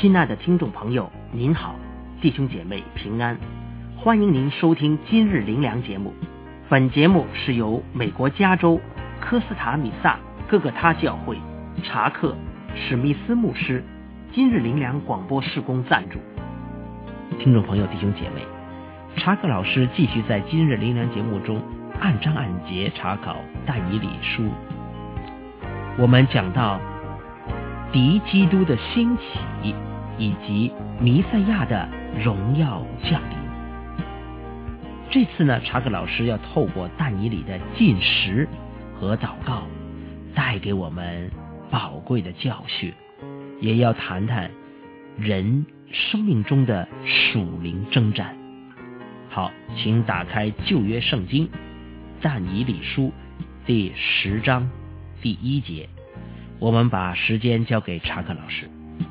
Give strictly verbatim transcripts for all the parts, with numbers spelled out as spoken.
亲爱的听众朋友，您好，弟兄姐妹平安，欢迎您收听今日灵粮节目。本节目是由美国加州科斯塔米萨各个他教会查克史密斯牧师今日灵粮广播事工赞助。听众朋友，弟兄姐妹，查克老师继续在今日灵粮节目中按章按节查考但以理书。我们讲到敌基督的兴起以及弥赛亚的荣耀降临。这次呢，查克老师要透过但以理的禁食和祷告，带给我们宝贵的教训，也要谈谈人生命中的属灵征战。好，请打开旧约圣经但以理书第十章第一节，我们把时间交给查克老师。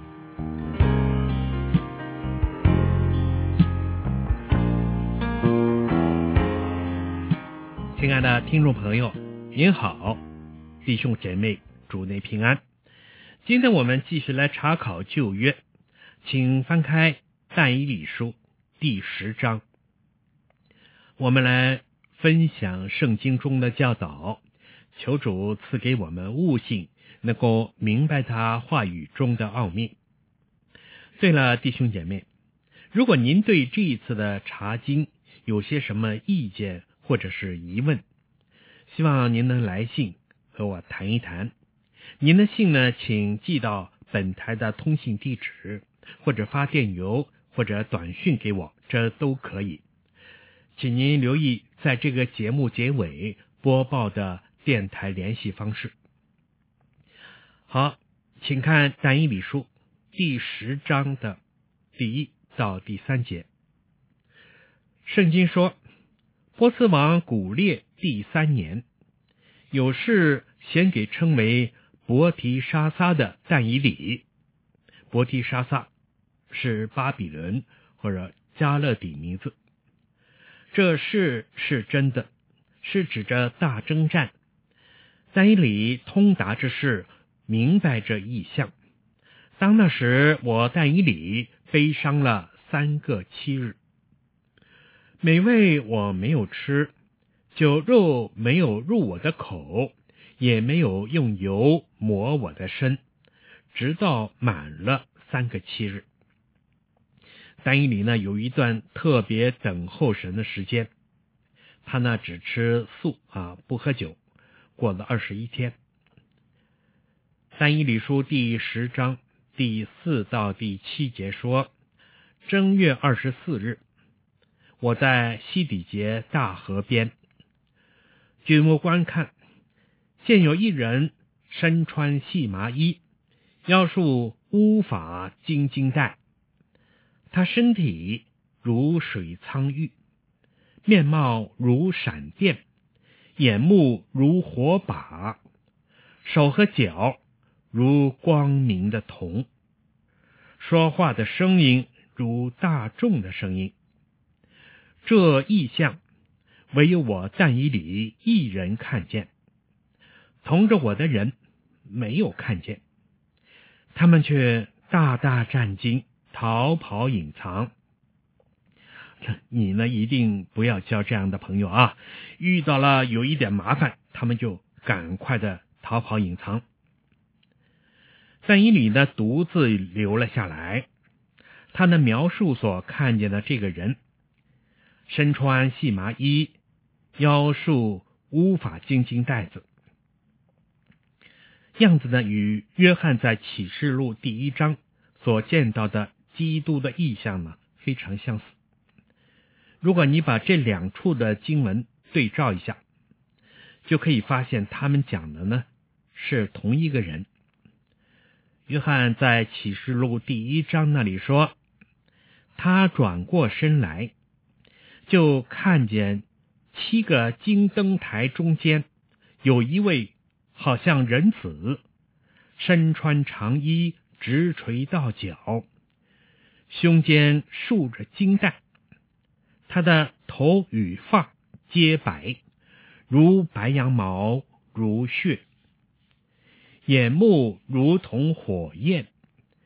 亲爱的听众朋友，您好，弟兄姐妹，主内平安。今天我们继续来查考旧约，请翻开但以理书第十章，我们来分享圣经中的教导，求主赐给我们悟性，能够明白他话语中的奥秘。对了，弟兄姐妹，如果您对这一次的查经有些什么意见或者是疑问，希望您能来信和我谈一谈。您的信呢，请寄到本台的通信地址，或者发电邮或者短讯给我，这都可以。请您留意在这个节目结尾播报的电台联系方式。好，请看但以理书第十章的第一到第三节。圣经说，波斯王古列第三年，有事先给称为伯提沙撒的但以理。伯提沙撒是巴比伦或者加勒底名字。这事是真的，是指着大征战。但以理通达之事，明白这意象。当那时，我但以理悲伤了三个七日。美味我没有吃，酒肉没有入我的口，也没有用油抹我的身，直到满了三个七日。但以理呢，有一段特别等候神的时间，他呢只吃素啊，不喝酒，过了二十一天。但以理书第十章第四到第七节说，正月二十四日，我在西底结大河边，举目观看，见有一人身穿细麻衣，腰束乌发金金带，他身体如水苍玉，面貌如闪电，眼目如火把，手和脚如光明的铜，说话的声音如大众的声音。这异象唯有我但以理一人看见，同着我的人没有看见，他们却大大战惊，逃跑隐藏。你呢，一定不要交这样的朋友啊！遇到了有一点麻烦，他们就赶快的逃跑隐藏。但以理呢，独自留了下来。他的描述所看见的这个人，身穿细麻衣，腰束乌发金金带子，样子呢与约翰在启示录第一章所见到的基督的意象呢非常相似。如果你把这两处的经文对照一下，就可以发现他们讲的呢是同一个人。约翰在启示录第一章那里说，他转过身来，就看见七个金灯台中间有一位好像人子，身穿长衣，直垂到脚，胸间束着金带，他的头与发皆白，如白羊毛，如血，眼目如同火焰，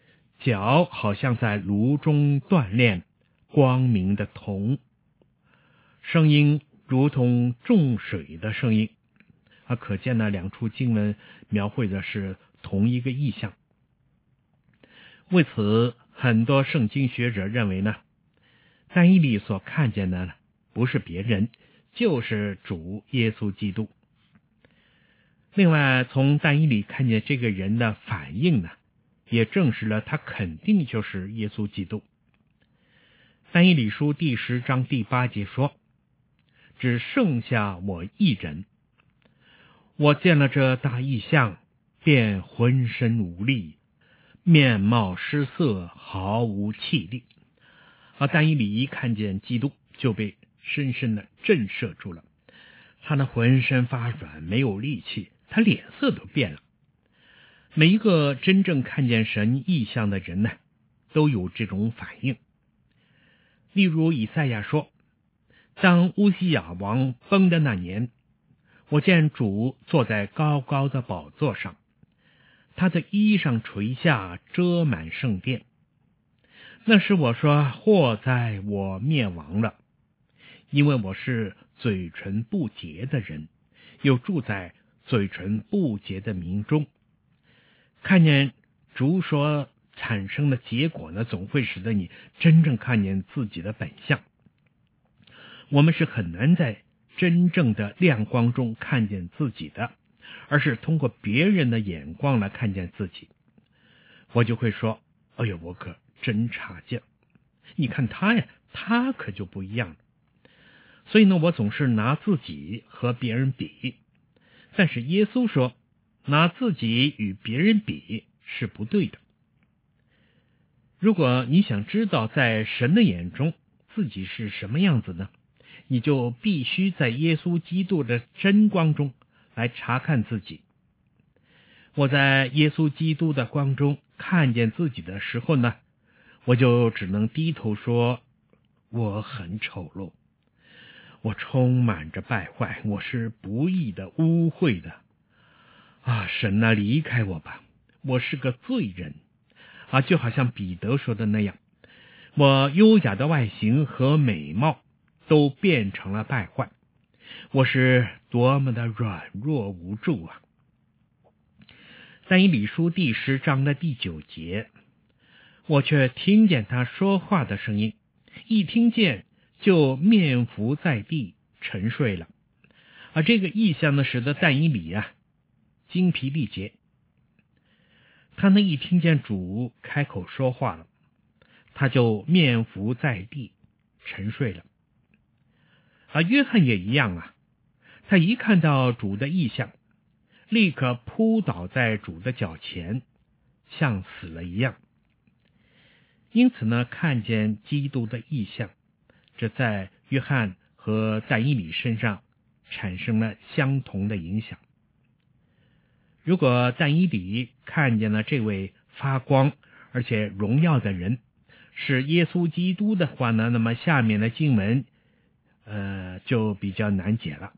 脚好像在炉中锻炼，光明的铜，声音如同重水的声音。啊，可见呢，两处经文描绘的是同一个意象。为此，很多圣经学者认为呢，但以理所看见的呢，不是别人，就是主耶稣基督。另外，从但以理看见这个人的反应呢，也证实了他肯定就是耶稣基督。但以理书第十章第八节说：“只剩下我一人。我见了这大异象，便浑身无力，面貌失色，毫无气力。”啊，但以理一看见基督，就被深深的震慑住了。他的浑身发软，没有力气，他脸色都变了。每一个真正看见神异象的人呢，都有这种反应。例如以赛亚说：“当乌西雅王崩的那年，我见主坐在高高的宝座上，他的衣裳垂下，遮满圣殿。那时我说：祸哉，我灭亡了，因为我是嘴唇不洁的人，又住在嘴唇不洁的民中。”看见主所产生的结果呢，总会使得你真正看见自己的本相。我们是很难在真正的亮光中看见自己的，而是通过别人的眼光来看见自己。我就会说：“哎呦，我可真差劲，你看他呀，他可就不一样了。”所以呢，我总是拿自己和别人比。但是耶稣说，拿自己与别人比是不对的。如果你想知道在神的眼中自己是什么样子呢，你就必须在耶稣基督的真光中来查看自己。我在耶稣基督的光中看见自己的时候呢，我就只能低头说：我很丑陋，我充满着败坏，我是不义的，污秽的。啊，神啊，离开我吧，我是个罪人。啊，就好像彼得说的那样，我优雅的外形和美貌都变成了败坏，我是多么的软弱无助啊！但以理书第十章的第九节，我却听见他说话的声音，一听见就面伏在地沉睡了。而这个意象呢，使得但以理啊精疲力竭。他呢一听见主开口说话了，他就面伏在地沉睡了。而约翰也一样啊，他一看到主的异象，立刻扑倒在主的脚前，像死了一样。因此呢，看见基督的异象，这在约翰和但以理身上产生了相同的影响。如果但以理看见了这位发光而且荣耀的人是耶稣基督的话呢，那么下面的经文呃就比较难解了。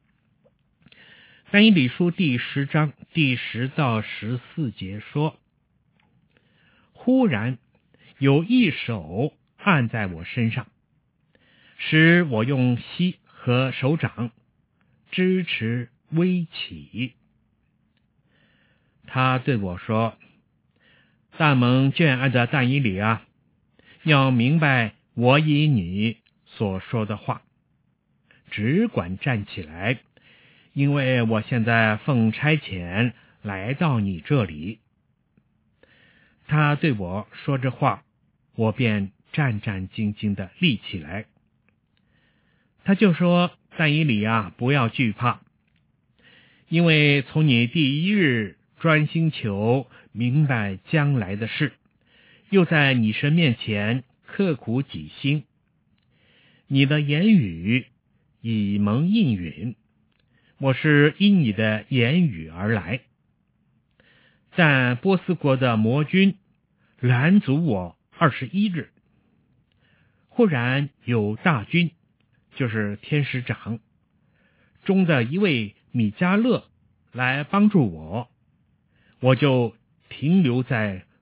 但以理书第十章第十到十四节说：忽然有一手按在我身上，使我用膝和手掌支持微起。他对我说：大蒙眷爱的但以理啊，要明白我以你所说的话，只管站起来，因为我现在奉差遣来到你这里。他对我说这话，我便战战兢兢地立起来。他就说：但以理啊，不要惧怕，因为从你第一日专心求明白将来的事，又在你神面前刻苦己心，你的言语已蒙应允，我是因你的言语而来。但波斯国的魔军拦阻我二十一日，忽然有大军，就是天使长中的一位米迦勒来帮助我，我就停留在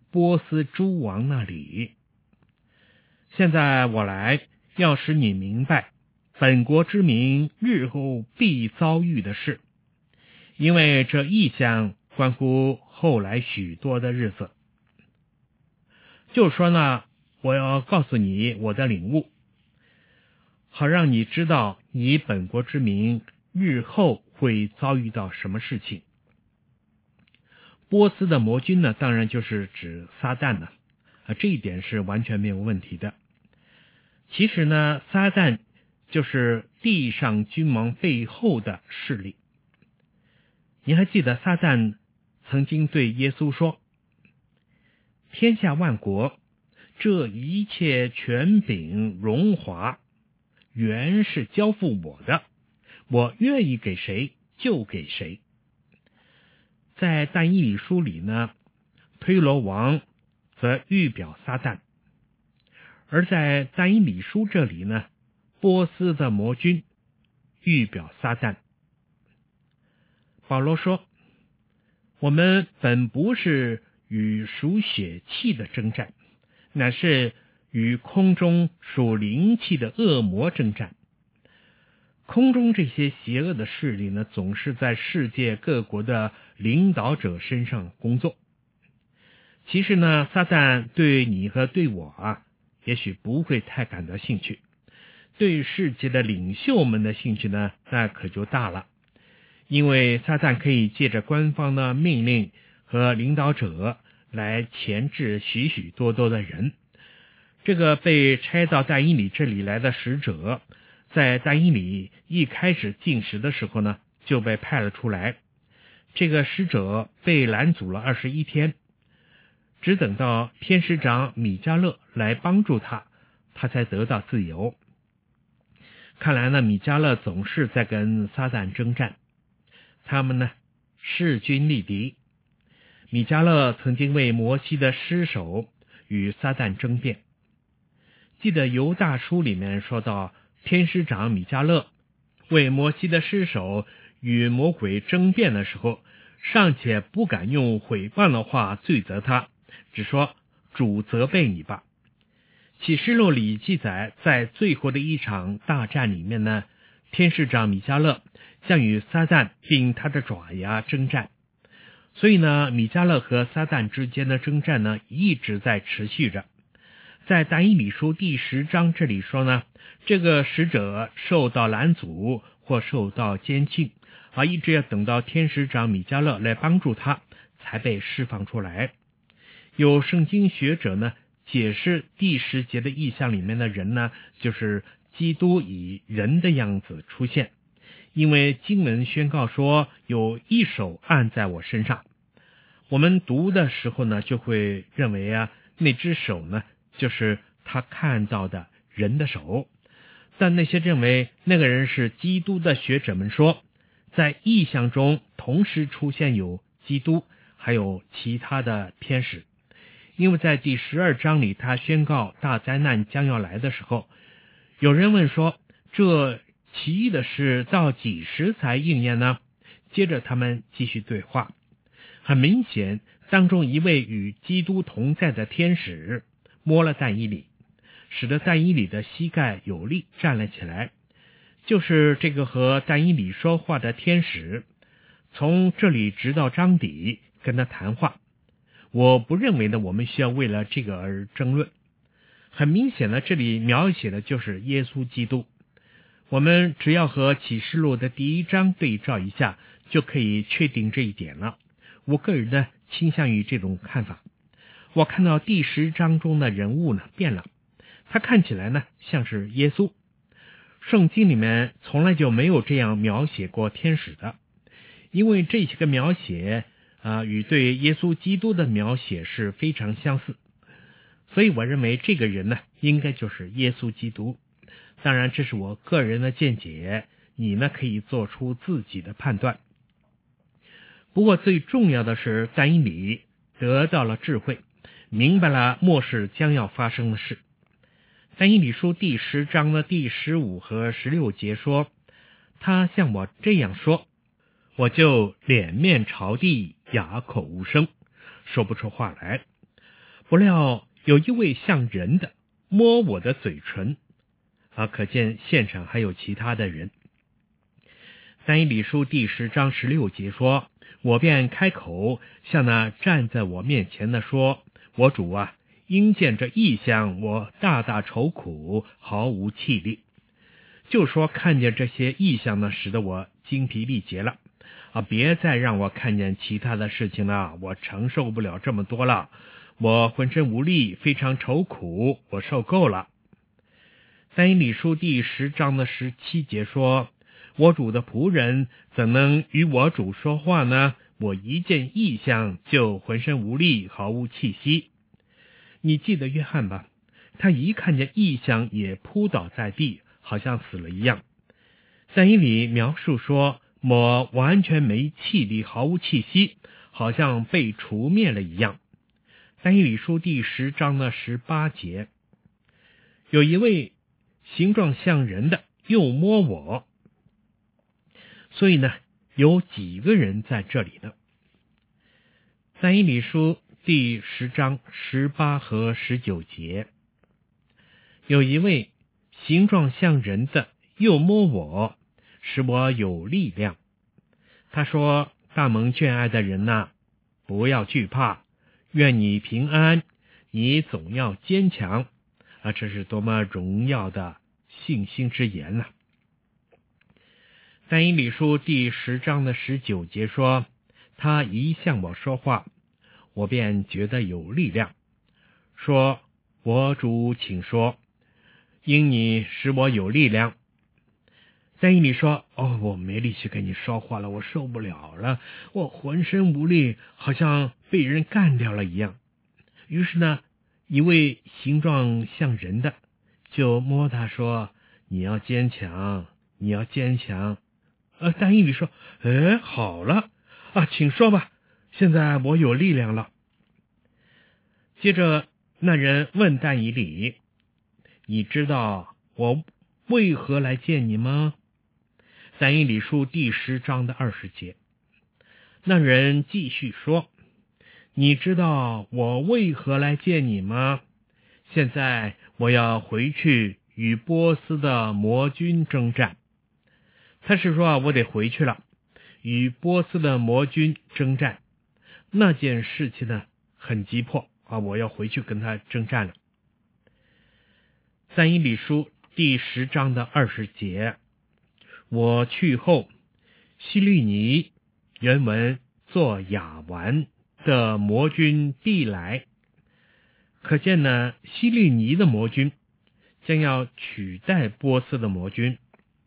波斯诸王那里。现在我来要使你明白本国之民日后必遭遇的事，因为这异象关乎后来许多的日子。就说呢，我要告诉你我的领悟，好让你知道你本国之民日后会遭遇到什么事情。波斯的魔君呢，当然就是指撒旦了，啊，这一点是完全没有问题的。其实呢，撒旦就是地上君王背后的势力。你还记得撒旦曾经对耶稣说，天下万国，这一切权柄荣华原是交付我的，我愿意给谁就给谁。在但以理书里呢，推罗王则预表撒旦，而在但以理书这里呢，波斯的魔君预表撒旦。保罗说，我们本不是与属血气的征战，乃是与空中属灵气的恶魔征战。空中这些邪恶的势力呢，总是在世界各国的领导者身上工作。其实呢，撒旦对你和对我啊，也许不会太感到兴趣，对世界的领袖们的兴趣呢，那可就大了。因为撒旦可以借着官方的命令和领导者来钳制许许多多的人。这个被差到但以理这里来的使者，在但以理一开始进食的时候呢，就被派了出来。这个使者被拦阻了二十一天，只等到天使长米迦勒来帮助他，他才得到自由。看来呢，米迦勒总是在跟撒旦征战，他们呢势均力敌。米迦勒曾经为摩西的尸首与撒旦争辩。记得犹大书里面说到，天使长米迦勒为摩西的尸首与魔鬼争辩的时候，尚且不敢用毁谤的话罪责他，只说主责备你吧。启示录里记载，在最后的一场大战里面呢，天使长米迦勒将与撒旦并他的爪牙征战。所以呢，米迦勒和撒旦之间的征战呢，一直在持续着。在但以理书第十章这里说呢，这个使者受到拦阻或受到监禁啊，一直要等到天使长米迦勒来帮助他，才被释放出来。有圣经学者呢解释第十节的意象里面的人呢，就是基督以人的样子出现，因为经文宣告说有一手按在我身上。我们读的时候呢，就会认为啊，那只手呢就是他看到的人的手。但那些认为那个人是基督的学者们说，在异象中同时出现有基督还有其他的天使。因为在第十二章里，他宣告大灾难将要来的时候，有人问说，这奇异的事到几时才应验呢？接着他们继续对话。很明显，当中一位与基督同在的天使摸了但以理，使得但以理的膝盖有力站了起来。就是这个和但以理说话的天使，从这里直到章底跟他谈话。我不认为呢，我们需要为了这个而争论。很明显的，这里描写的就是耶稣基督。我们只要和启示录的第一章对照一下，就可以确定这一点了。我个人呢倾向于这种看法。我看到第十章中的人物呢变了，他看起来呢像是耶稣。圣经里面从来就没有这样描写过天使的，因为这些个描写啊、呃、与对耶稣基督的描写是非常相似，所以我认为这个人呢应该就是耶稣基督。当然这是我个人的见解，你呢可以做出自己的判断。不过最重要的是，但以理得到了智慧，明白了末世将要发生的事。但以理书第十章的第十五和十六节说，他向我这样说，我就脸面朝地，哑口无声，说不出话来。 不料有一位像人的摸我的嘴唇，啊，可见现场还有其他的人。但以理书第十章十六节说，我便开口向那站在我面前的说，我主啊，因见这异象，我大大愁苦，毫无气力。就说看见这些异象呢，使得我精疲力竭了啊！别再让我看见其他的事情了，我承受不了这么多了，我浑身无力，非常愁苦，我受够了。但以理书第十章的十七节说，我主的仆人怎能与我主说话呢？我一见异象就浑身无力，毫无气息。你记得约翰吧？他一看见异象也扑倒在地，好像死了一样。但以理描述说，我完全没气力，毫无气息，好像被除灭了一样。但以理书第十章的十八节，有一位形状像人的又摸我。所以呢，有几个人在这里呢？但以理书第十章十八和十九节，有一位形状像人的又摸我，使我有力量。他说，大蒙眷爱的人呐，不要惧怕，愿你平安，你总要坚强啊！这是多么荣耀的信心之言呐、啊！但以理书第十章的十九节说，他一向我说话，我便觉得有力量，说，我主请说，因你使我有力量。但以理说，哦，我没力气跟你说话了，我受不了了，我浑身无力，好像被人干掉了一样。于是呢，一位形状像人的就摸他说，你要坚强，你要坚强。呃，但以理说，哎，好了啊，请说吧，现在我有力量了。接着那人问但以理，你知道我为何来见你吗？但以理书第十章的二十节，那人继续说，你知道我为何来见你吗？现在我要回去与波斯的魔军征战。他是说啊，我得回去了，与波斯的魔军征战。那件事情呢，很急迫啊，我要回去跟他征战了。但以理书第十章的二十节，我去后，希律尼原文作亚完的魔军必来。可见呢，希律尼的魔军将要取代波斯的魔军。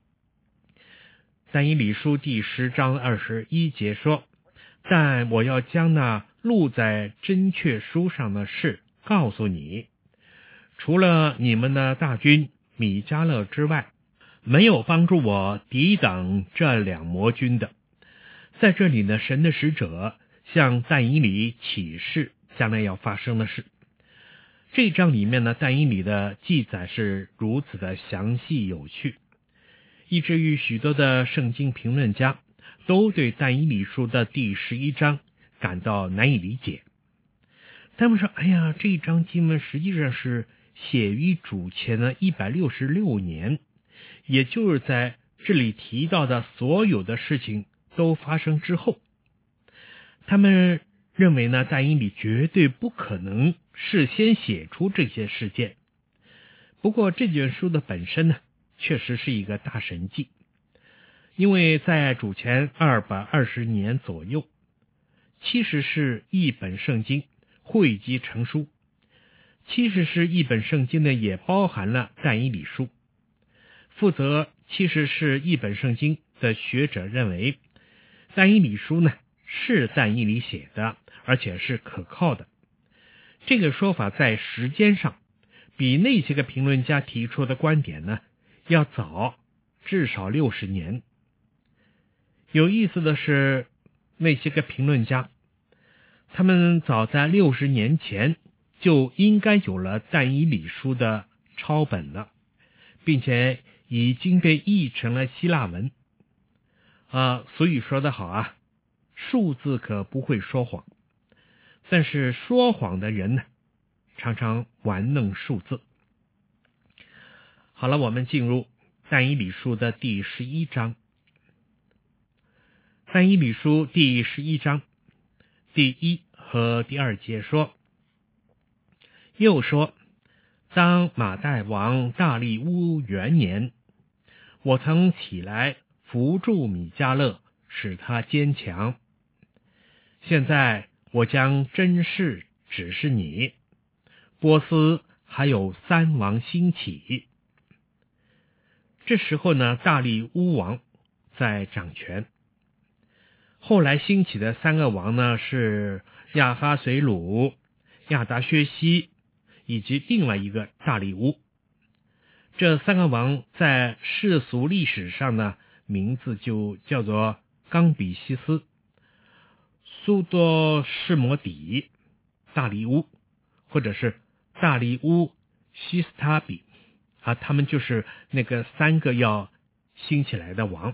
但以理书第十章二十一节说，但我要将那录在真确书上的事告诉你，除了你们的大军米迦勒之外，没有帮助我抵挡这两魔军的。在这里呢，神的使者向但以理启示将来要发生的事。这一章里面呢，但以理的记载是如此的详细有趣，以至于许多的圣经评论家都对但以理书的第十一章感到难以理解。他们说，哎呀，这一章经文实际上是写于主前的一百六十六年，也就是在这里提到的所有的事情都发生之后。他们认为呢，但以理绝对不可能事先写出这些事件。不过这卷书的本身呢，确实是一个大神迹，因为在主前二百二十年左右，七十是一本圣经汇集成书。七十是一本圣经呢，也包含了但以理书。负责七十是一本圣经的学者认为，但以理书呢是但以理写的，而且是可靠的。这个说法在时间上比那些个评论家提出的观点呢要早至少六十年。有意思的是，那些个评论家他们早在六十年前就应该有了但以理书的抄本了，并且已经被译成了希腊文啊。所以说得好啊，数字可不会说谎，但是说谎的人呢， 常常玩弄数字。好了，我们进入但以理书的第十一章。但以理书第十一章第一和第二节说，又说，当马代王大利乌元年，我曾起来扶助米迦勒，使他坚强。现在我将真事指示你，波斯还有三王兴起。这时候呢，大利乌王在掌权。后来兴起的三个王呢，是亚哈随鲁、亚达薛西以及另外一个大利乌。这三个王在世俗历史上呢，名字就叫做冈比西斯、苏多士摩底、大利乌，或者是大利乌西斯塔比啊，他们就是那个三个要兴起来的王。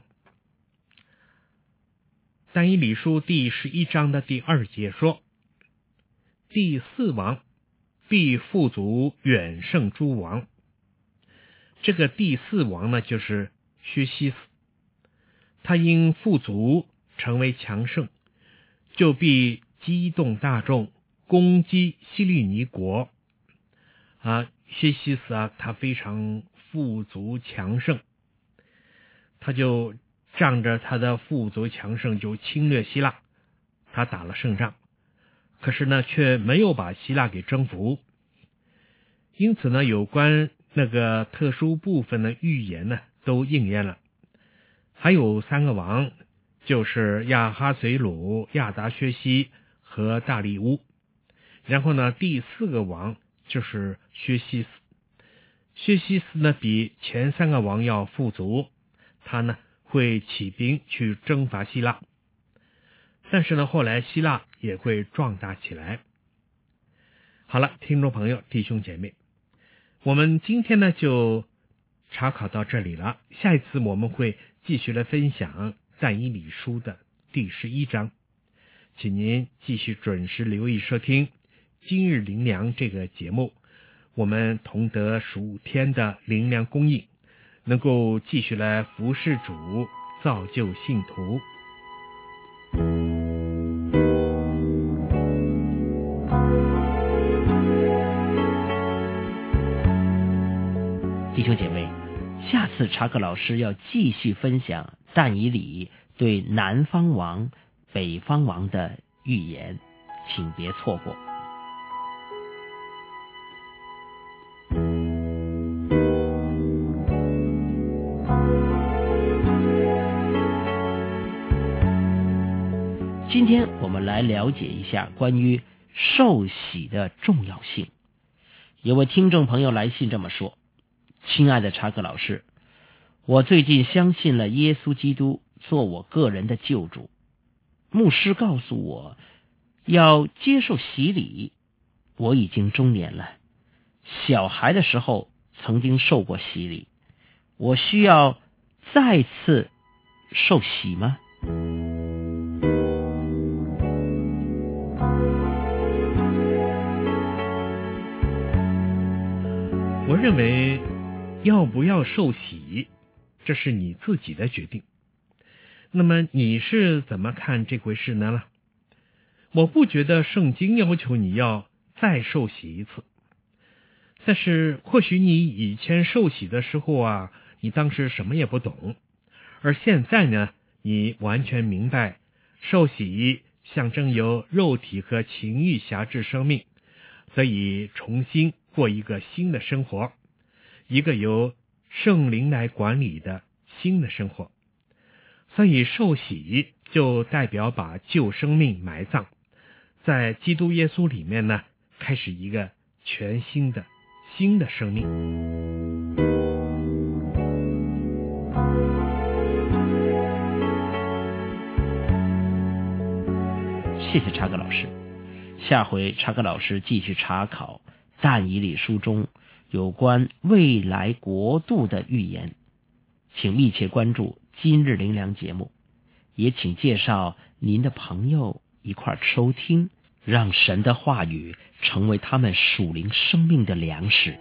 但以理书第十一章的第二节说，第四王必富足远胜诸王。这个第四王呢，就是薛西斯，他因富足成为强盛，就必激动大众，攻击希利尼国啊。薛西斯啊，他非常富足强盛，他就仗着他的富足强盛就侵略希腊，他打了胜仗，可是呢却没有把希腊给征服。因此呢，有关那个特殊部分的预言呢都应验了。还有三个王，就是亚哈随鲁、亚达薛西和大利乌。然后呢，第四个王就是薛西斯。薛西斯呢比前三个王要富足，他呢会起兵去征伐希腊，但是呢后来希腊也会壮大起来。好了，听众朋友弟兄姐妹，我们今天呢就查考到这里了，下一次我们会继续来分享但以理书的第十一章，请您继续准时留意收听今日灵粮这个节目，我们同得属天的灵粮供应，能够继续来服侍主，造就信徒。 弟兄姐妹，下次查克老师要继续分享但以理对南方王、北方王的预言，请别错过。今天我们来了解一下关于受洗的重要性。有位听众朋友来信这么说，亲爱的查克老师，我最近相信了耶稣基督做我个人的救主，牧师告诉我要接受洗礼，我已经中年了，小孩的时候曾经受过洗礼，我需要再次受洗吗？ 我认为要不要受洗，这是你自己的决定。那么你是怎么看这回事呢？我不觉得圣经要求你要再受洗一次，但是或许你以前受洗的时候啊，你当时什么也不懂，而现在呢，你完全明白受洗象征由肉体和情欲辖制生命，得以重新过一个新的生活，一个由圣灵来管理的新的生活。所以受洗就代表把旧生命埋葬，在基督耶稣里面呢，开始一个全新的新的生命。 谢谢查克老师，下回查克老师继续查考但以理书中有关未来国度的预言，请密切关注今日灵粮节目，也请介绍您的朋友一块收听让神的话语成为他们属灵生命的粮食。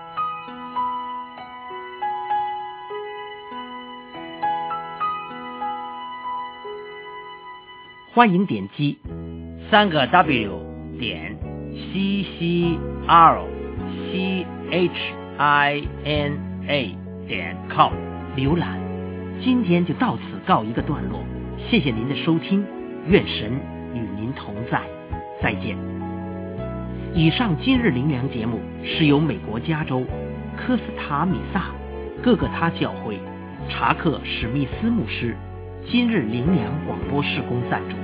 欢迎点击三个 W 点 C C R C H I N A 点 com 浏览。今天就到此告一个段落，谢谢您的收听，愿神与您同在，再见。以上今日灵粮节目是由美国加州科斯塔米萨各个他教会查克史密斯牧师今日灵粮广播事工赞助。